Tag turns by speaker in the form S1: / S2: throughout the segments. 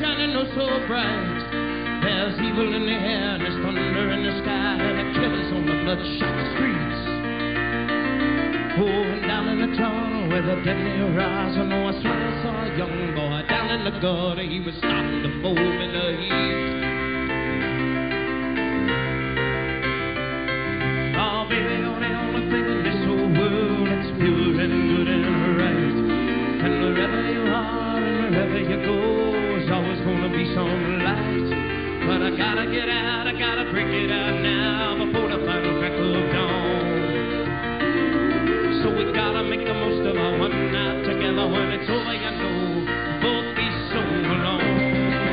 S1: shining oh so bright. There's evil in the air, and there's thunder in the sky, and the killers on the bloodshot streets. Oh, and down in the tunnel where the deadly horizon, oh, I swear I saw a young boy down in the gutter. He was starting to foam in the heat. Oh, baby, you're the only thing in this whole world that's pure and good and right. And wherever you are and wherever you go, there's always gonna be some light. But I gotta get out, I gotta break it out now before the final crack of dawn. So we gotta make the most of our one night together. When it's over, you know, we'll both be so alone.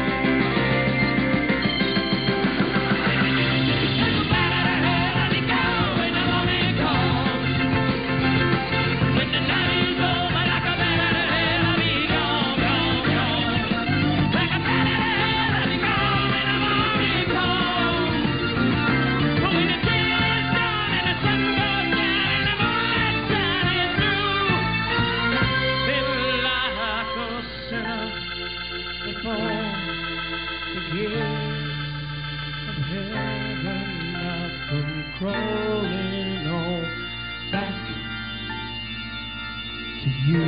S1: Crawling on back to you.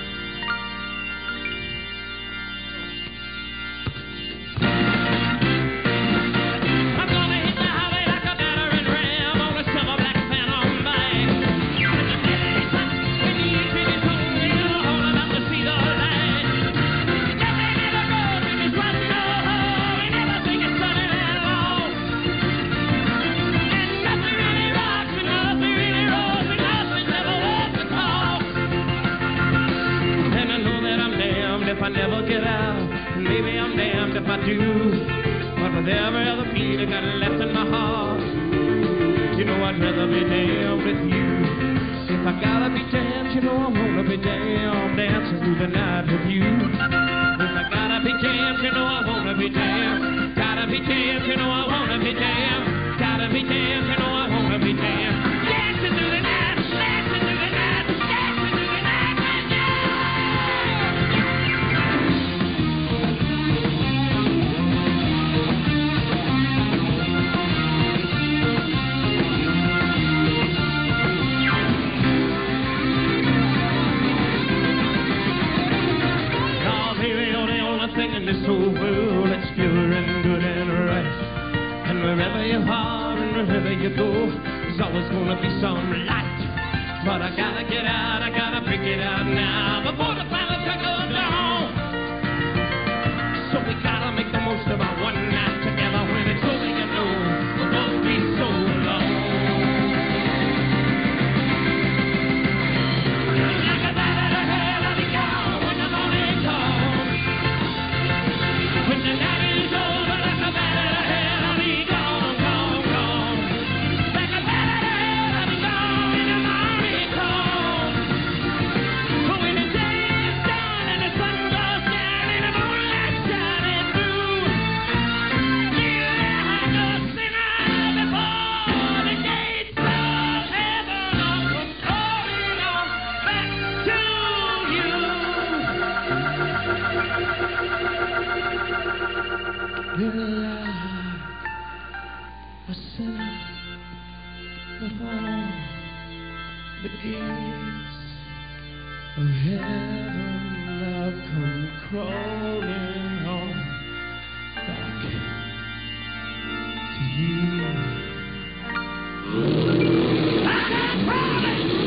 S1: If I never get out, maybe I'm damned if I do. But with every other beat I got left in my heart, you know I'd rather be damned with you. If I gotta be damned, you know I wanna be damned, dancing through the night with you. If I gotta be damned, you know I wanna be damned. Gotta be damned, you know I wanna be damned. Gotta be damned, you know I wanna be damned. Dancing through the night, dancing through the night, dancing through the night with you. In this whole world that's pure and good and right. And wherever you are and wherever you go, there's always gonna be some light. But I gotta get out, I gotta break it out now before the final crack of dawn. So we gotta make the most of our one night together. When it's over, you know we'll both be so alone. Like a bat out of hell, I'll be gone when the morning comes. When the night is over, like a bat out of hell, I'll be gone, gone, gone. Like a bat out of hell, I'll be gone when the morning comes. But when the day is done and the sun goes down and the moonlight shining through, feel like a sinner before the gates of heaven. I'm calling on back to you. Will a sinner before the gates of heaven? I've come crawling on back to you. I'm crawling!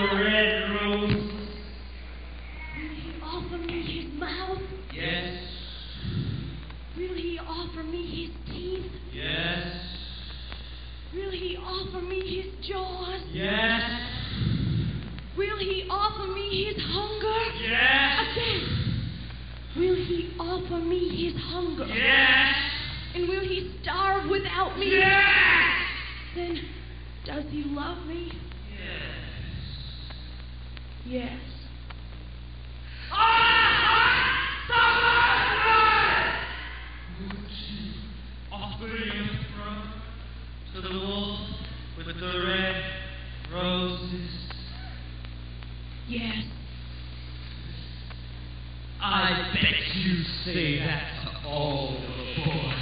S1: the red rose.
S2: Will he offer me his mouth?
S1: Yes.
S2: Will he offer me his teeth?
S1: Yes.
S2: Will he offer me his jaws?
S1: Yes.
S2: Will he offer me his hunger?
S1: Yes.
S2: Again. Will he offer me his hunger?
S1: Yes.
S2: And will he starve without me?
S1: Yes.
S2: Then does he love me? Yes.
S1: Would you offer your throne to the wolf with the red roses?
S2: Yes.
S1: I bet you say that to all the boys.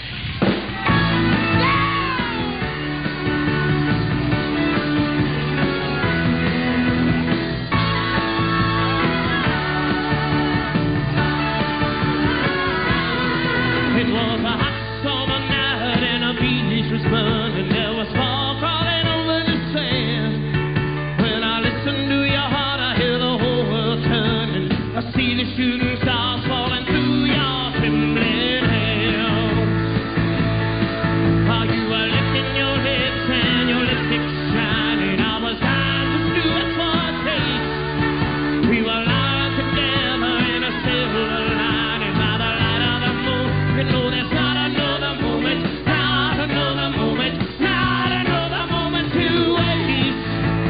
S1: It was a hot summer night and a beach was burning. There was fog crawling over the sand. When I listen to your heart, I hear the whole world turning. I see the shooting stars falling through your trembling hands. While you were lifting your lips and your lipstick shining, I was dying to do it for a taste. We were lying together in a silver lining by the light of the moon. You know there's not another moment, not another moment, not another moment to waste.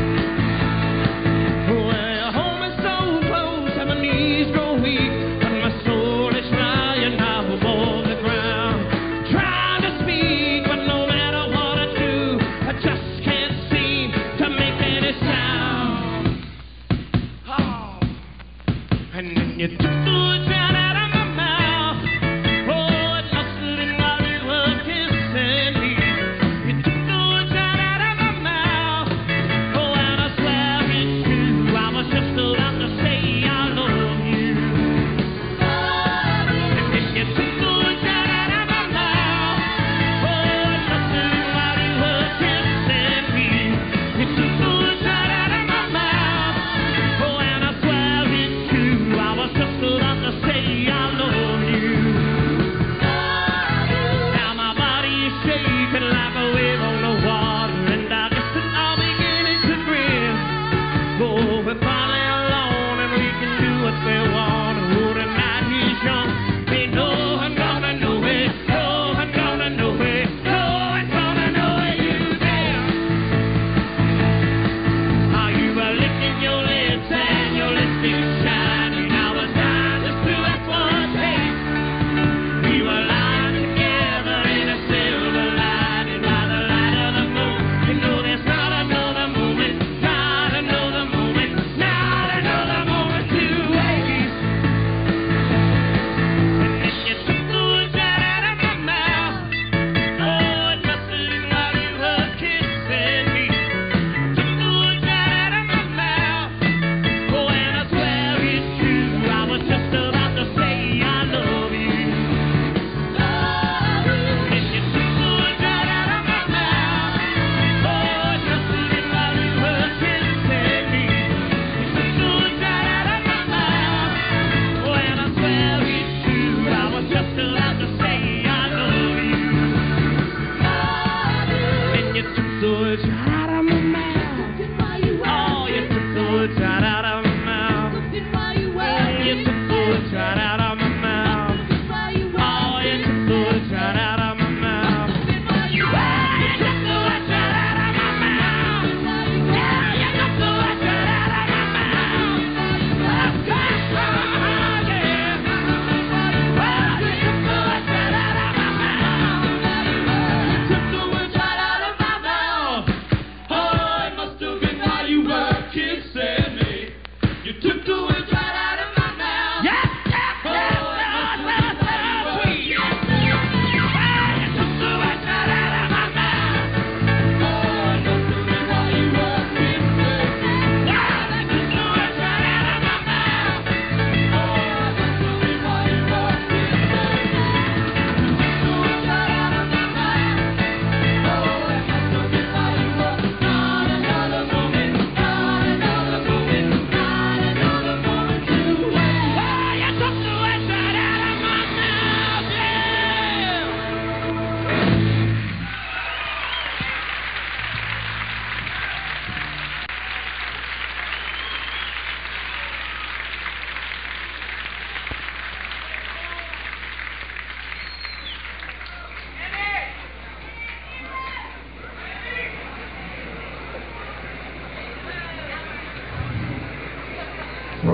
S1: Well, home is so close and my knees grow weak, but my soul is flying now above the ground. Trying to speak, but no matter what I do, I just can't seem to make any sound. Oh. And then you took the words right out of my mouth. Oh, it must have been while you were kissing me. You took the words right out of my mouth. Oh, and I swear it's true. I was just about to say I love you. And then you took the words right out of my mouth. Oh, it must have been while you were kissing me. You took the words right out of my mouth. Oh, and I swear it's true. I was just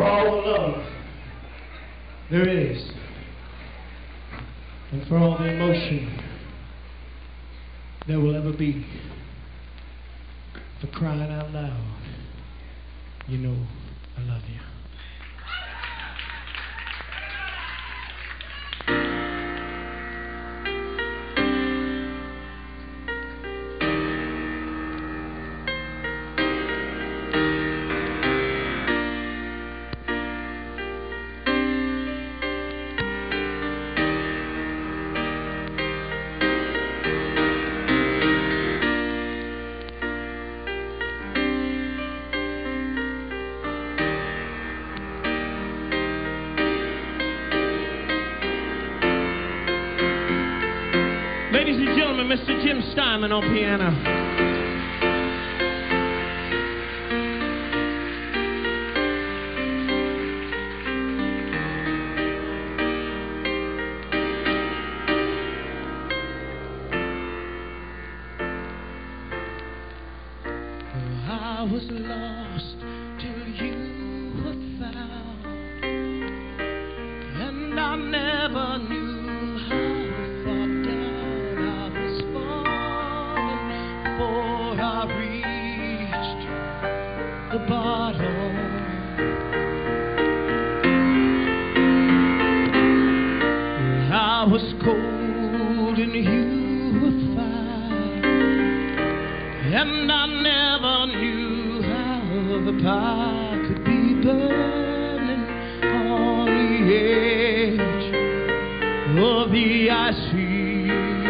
S1: all the love there is, and for all the emotion there will ever be. For crying out loud, you know I love you. Ladies and gentlemen, Mr. Jim Steinman on piano. I was lost till you were found, and I never knew how far down I was falling before I reached the bottom. I was cold and you were fine, and I never knew how the pie could be burning on the edge of the ice field.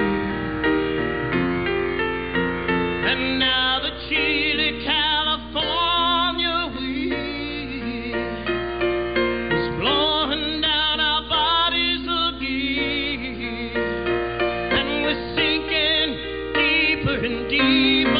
S1: And now the chilly California wind is blowing down our bodies again, and we're sinking deeper and deeper.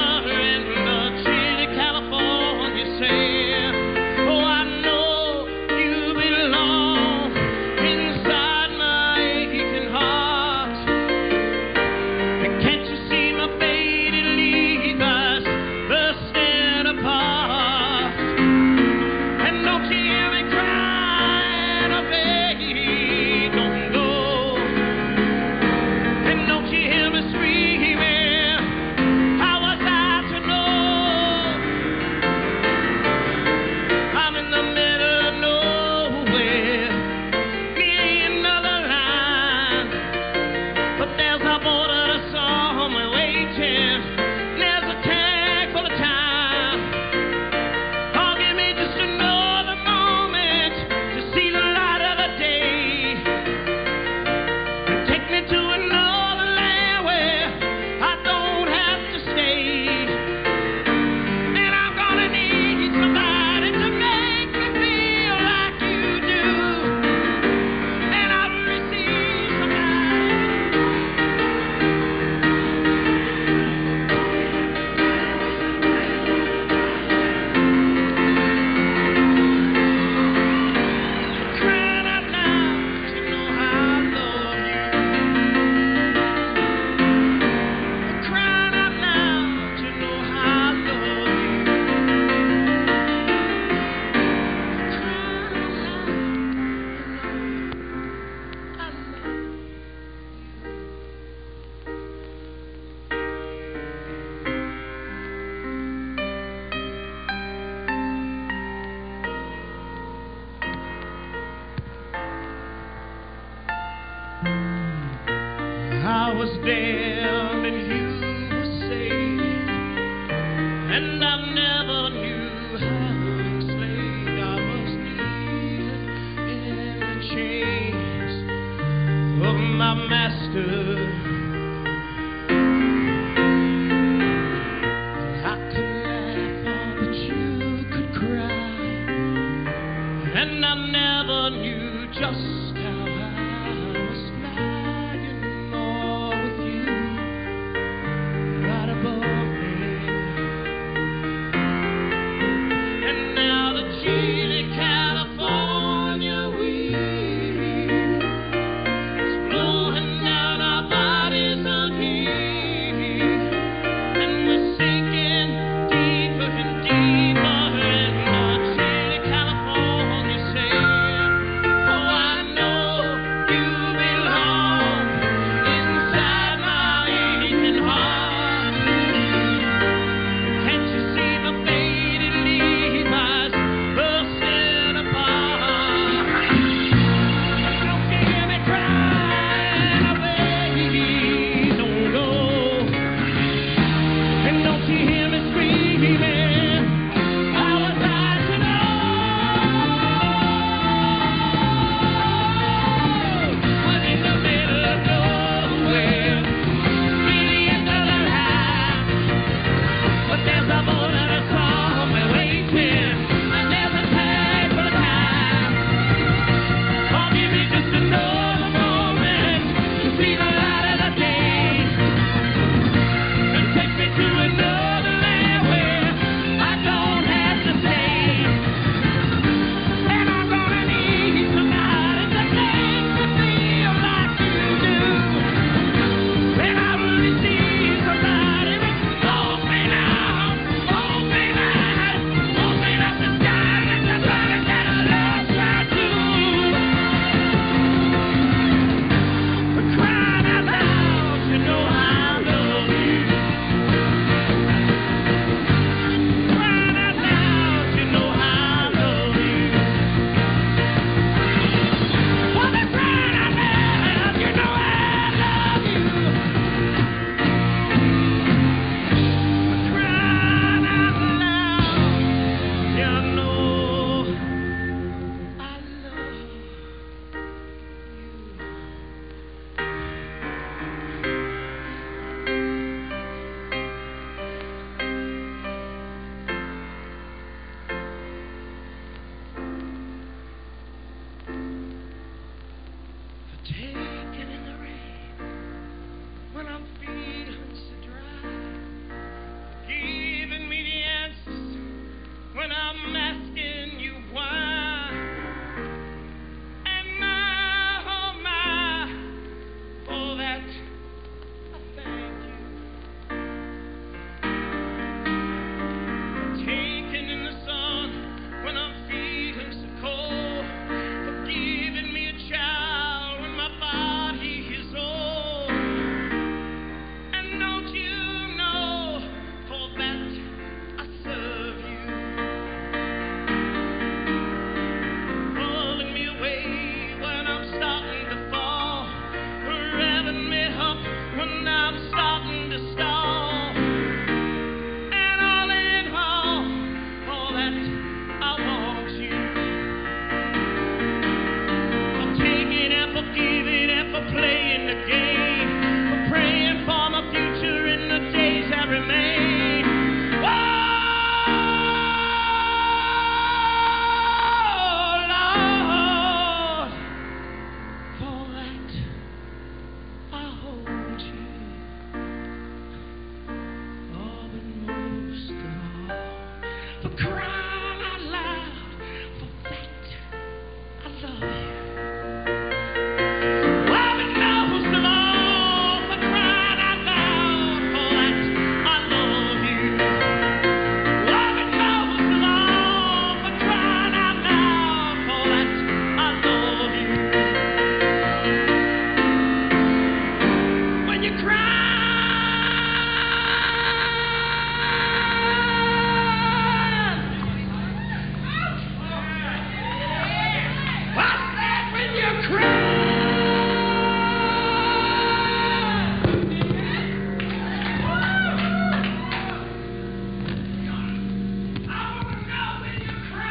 S1: I was damned and you were saved, and I never knew how enslaved I was kneeling in the chains of my master. I could laugh all that you could cry, and I never knew just how California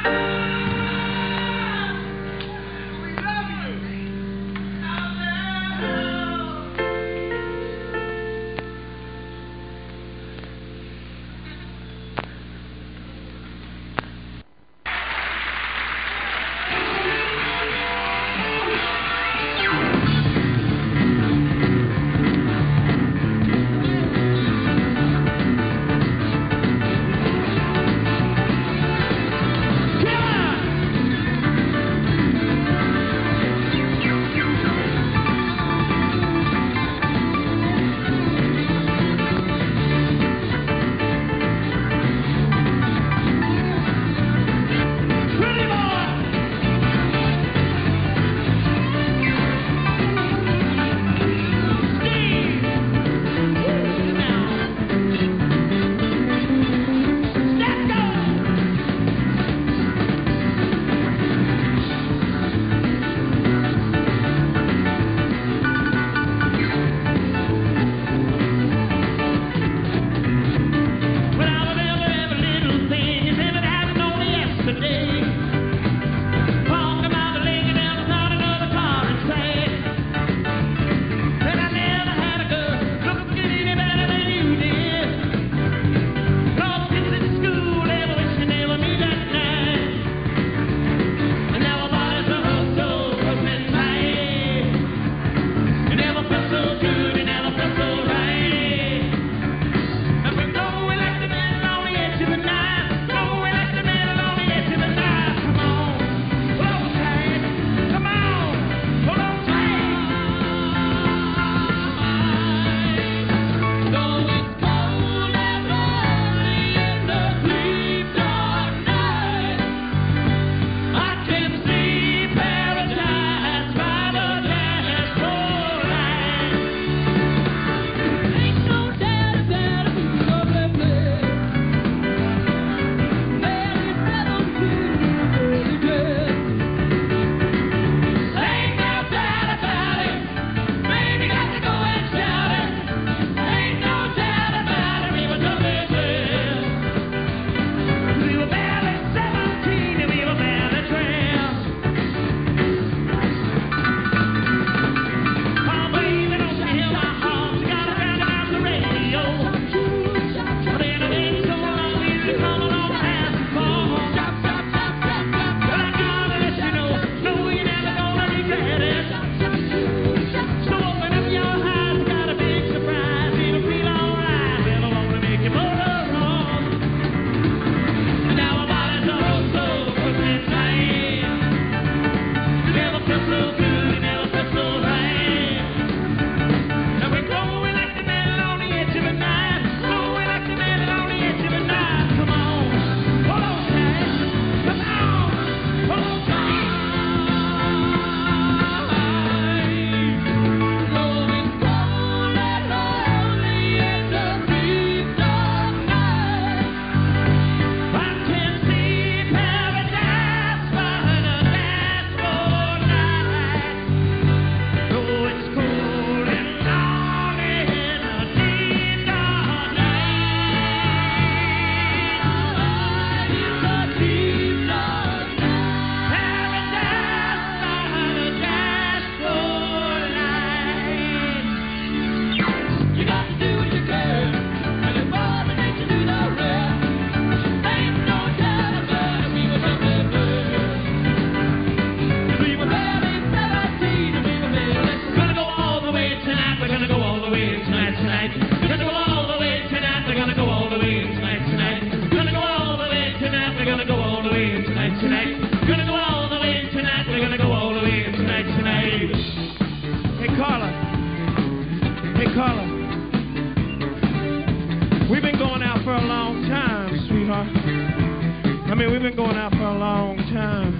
S1: I mean, we've been going out for a long time.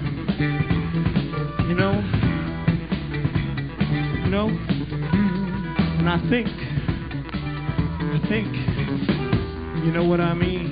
S1: You know? And I think, you know what I mean?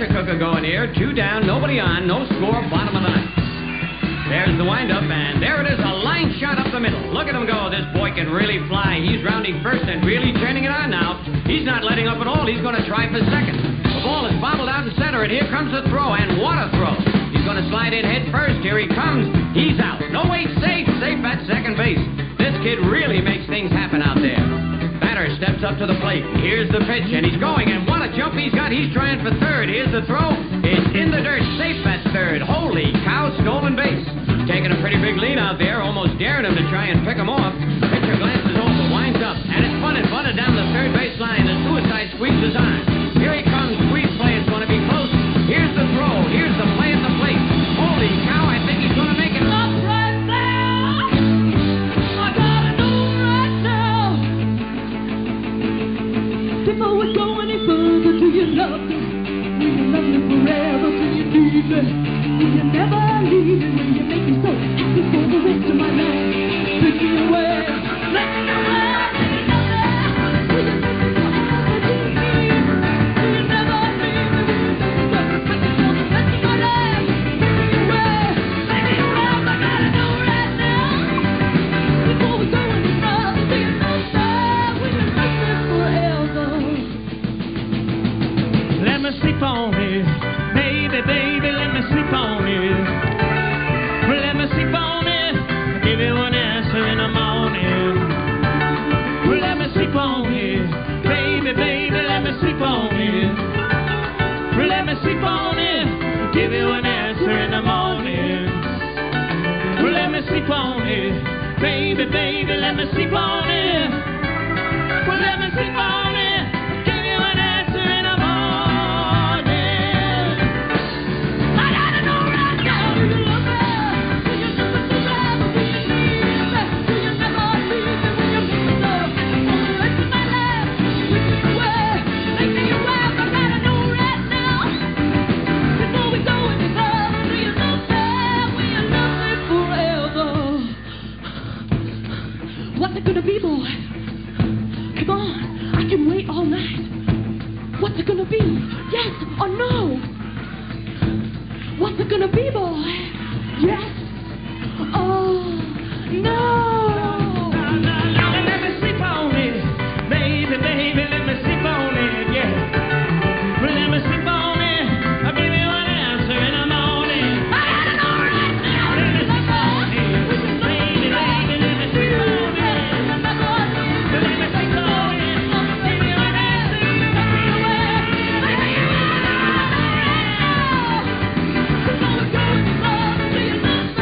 S3: pressure cooker going here. 2 down, nobody on, no score, bottom of the ninth. There's the windup, and there it is, a line shot up the middle. Look at him go. This boy can really fly. He's rounding first and really turning it on now. He's not letting up at all. He's going to try for second. The ball is bobbled out in center, and here comes the throw, and what a throw. He's going to slide in head first. Here he comes. He's out. No, wait, safe at second base. This kid really makes things happen out there. Batter steps up to the plate. Here's the pitch, and he's going, and what a jump he's got. He's trying for third. Here's the throw. It's in the dirt, safe at third. Holy cow, stolen base. Taking a pretty big lead out there, almost daring him to try and pick him off. Pitcher glances over, winds up, and it's bunted down the third base line. The suicide squeeze is on. Here he comes, squeeze play. It's going to be close. Here's the throw. Here's the play at the plate. Holy cow, I think he's going to make it.
S1: Stop right there. I gotta know right now. Before we go any further, do you love me? Will you love me forever? Do you need me? Will you never leave me? Will you make me so happy for the rest of my life? Take me away. Let me away. Let me know that. Will you make me forever? Do you need me? Will you never leave me? Will you make me so happy for the rest of my life? Take me away. Take me away. I gotta know right now. Before we go any further, do you know that? Will you love me forever? Let me sleep on it. Baby, let me sleep on it. Let me sleep on it. I'll give you an answer in the morning. Let me sleep on it. Baby, let me sleep on it. Let me sleep on it. I'll give you an answer in the morning. Let me sleep on it. Baby, let me sleep on it. Let me sleep on it. Give you an answer in the morning. What's it gonna be, boy? Come on, I can wait all night. What's it gonna be? Yes or no? What's it gonna be, boy? Yes? Oh, no! Let me sleep on it. Baby, let me sleep on it, yeah. Let me sleep on it. I'll give you an answer in the morning. I gotta know right now. Let me sleep on it. Baby, let me sleep on it. Let me sleep on it. Give you an answer. Take me away. Take me away. Before we go any further, do you know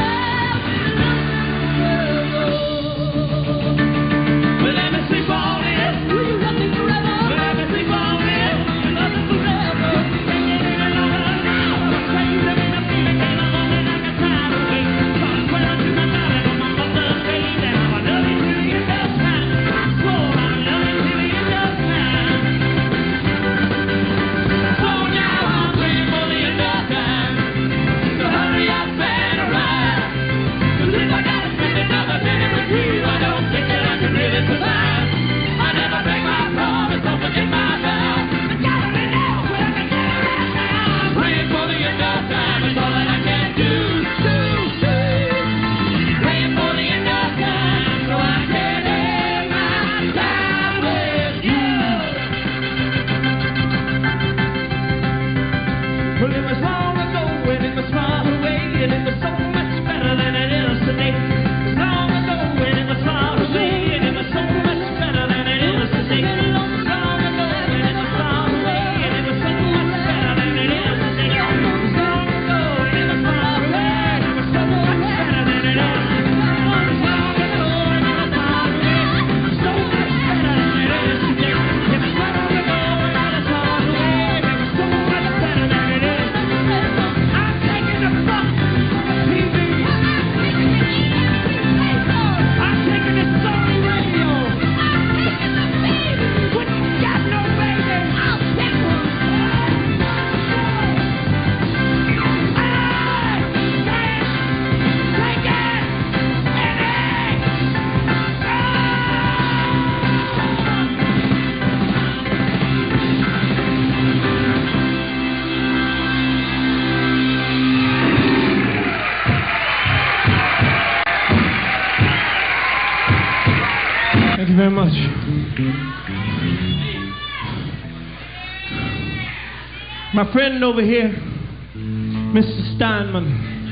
S1: My friend over here, Mr. Steinman.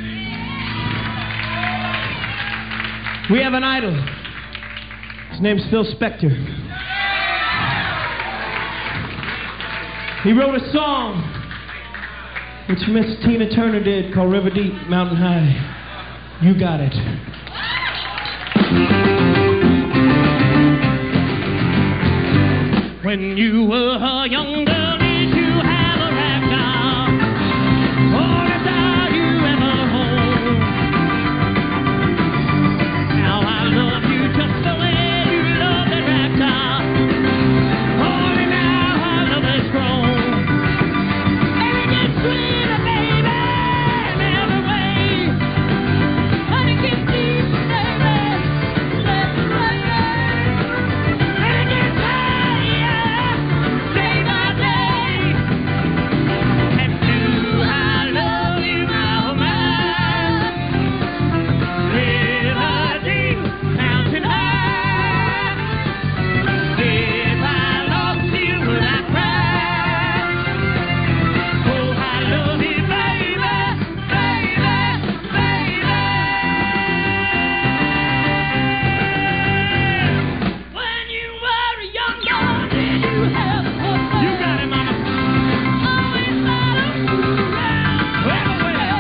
S1: We have an idol. His name's Phil Spector. He wrote a song which Miss Tina Turner did called River Deep, Mountain High. You got it. When you were a young girl, did you have a rag doll? Or is all you ever hold? Now I love you just the way you love that rag doll. Only now our love has grown. And it gets sweeter, baby, in every way. And it gets deeper, baby, every way. And it gets higher, day by day. And do I love you, my man? River deep, mountain high. If I lost you, would I cry? Oh, I love you, baby, baby, baby. When you were a young girl, did you have a husband? You got it, mama. Always let him move around. Well,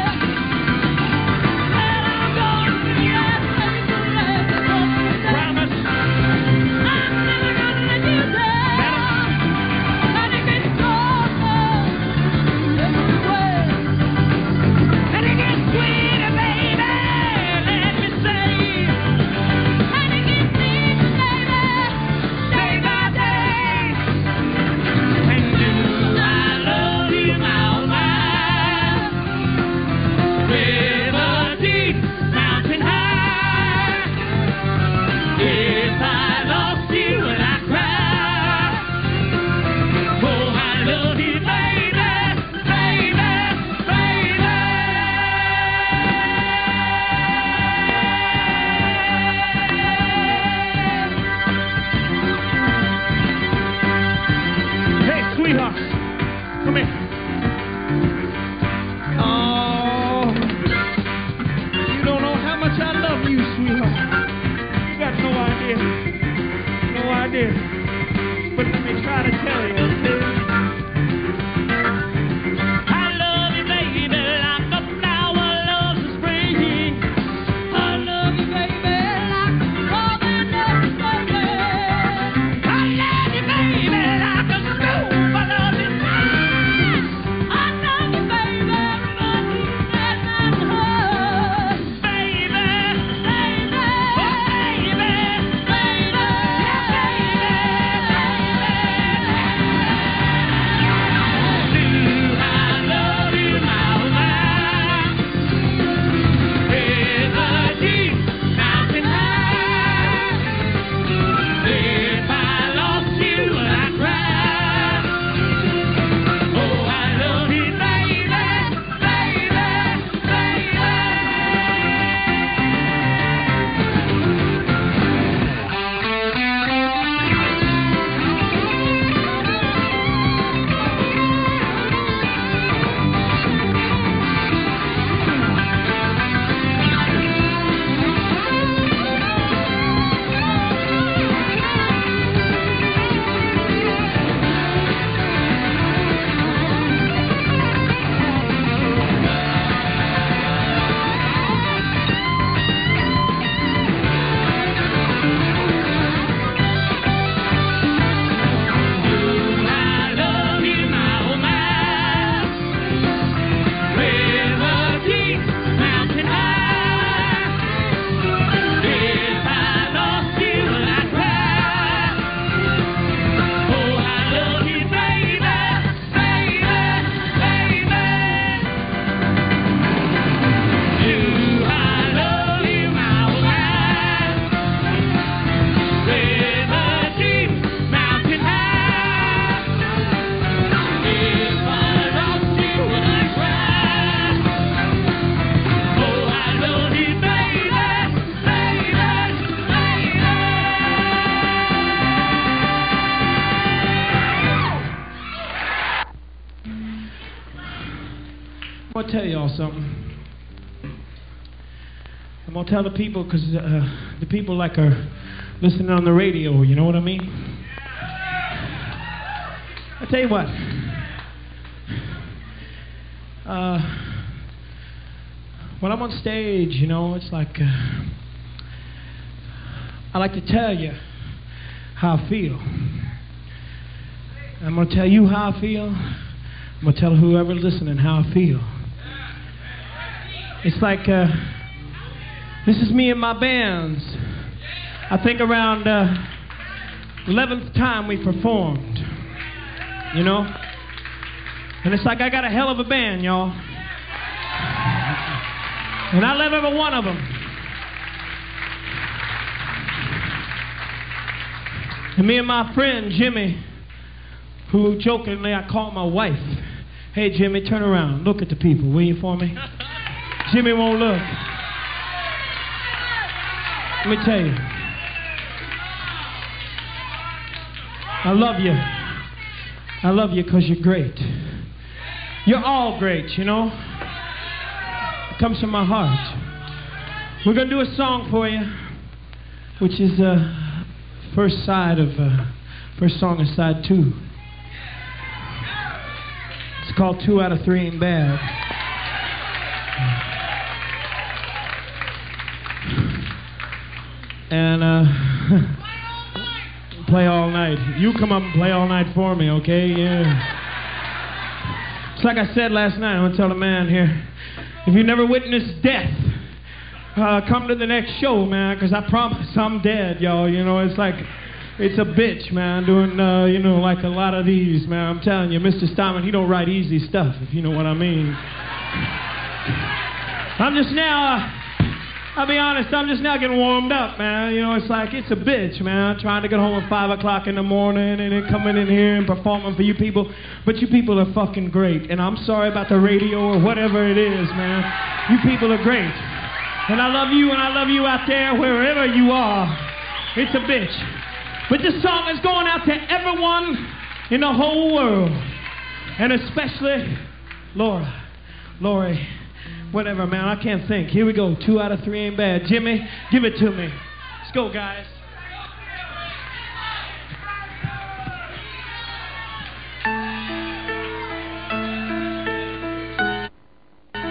S1: and I'm gonna be that place forever. Promise. I'm never gonna let you down. And it gets stronger every way. And it gets sweeter, baby, let me say. And it gets deeper, baby, day by day. And do I love you, my man? River deep, mountain high. If I lost you, would I cry? Oh, I love you, baby, baby, baby. Hey, sweetheart, come here. Oh, you don't know how much I love you, sweetheart. You got no idea. No idea. But let me try to tell you, okay? I love you, baby, like a flower loves the spring. I love you, baby, like a southern baby. I love you, baby, like a snow. I love you, baby.
S4: I'm gonna tell y'all something. I'm gonna tell the people because the people like are listening on the radio. You know what I mean? I tell you what. When I'm on stage, you know, it's like I like to tell you how I feel. I'm gonna tell you how I feel. I'm gonna tell whoever's listening how I feel. It's like this is me and my bands. I think around 11th time we performed, you know? And it's like I got a hell of a band, y'all. And I love every one of them. And me and my friend Jimmy, who jokingly I call my wife. Hey Jimmy, turn around. Look at the people, will you, for me? Jimmy won't look. Let me tell you. I love you. I love you because you're great. You're all great, you know. It comes from my heart. We're going to do a song for you, which is first song of side 2. It's called 2 out of 3 Ain't Bad. And play all night. You come up and play all night for me, okay? Yeah. It's like I said last night. I'm going to tell the man here, if you never witnessed death, come to the next show, man, because I promise I'm dead, y'all. You know, it's like, it's a bitch, man, doing, you know, like a lot of these, man. I'm telling you, Mr. Steinman, he don't write easy stuff, if you know what I mean. I'm just now, I'll be honest, I'm just now getting warmed up, man. You know, it's like, it's a bitch, man. Trying to get home at 5 o'clock in the morning and then coming in here and performing for you people. But you people are fucking great. And I'm sorry about the radio or whatever it is, man. You people are great. And I love you, and I love you out there, wherever you are. It's a bitch. But this song is going out to everyone in the whole world. And especially Laura, Lori, whatever, man. I can't think. Here we go. 2 out of 3 ain't bad. Jimmy, give it to me. Let's go, guys.